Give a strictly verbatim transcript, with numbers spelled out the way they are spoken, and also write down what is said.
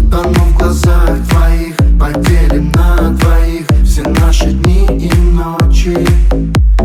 тону в глазах твоих, поделим на двоих все наши дни и ночи.